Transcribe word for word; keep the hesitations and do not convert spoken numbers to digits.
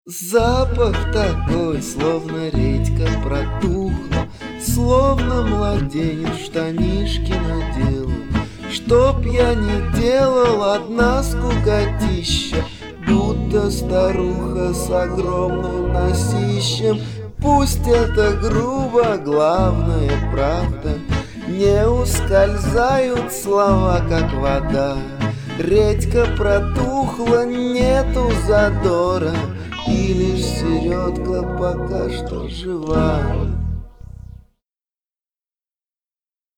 Запах такой, словно редька протухла, словно младенец штанишки надел. Чтоб я не делал, одна скукотища, будто старуха с огромным носищем. Пусть это грубо, главное правда, не ускользают слова, как вода. Редька протухла, нету задора, и лишь середка пока что жива.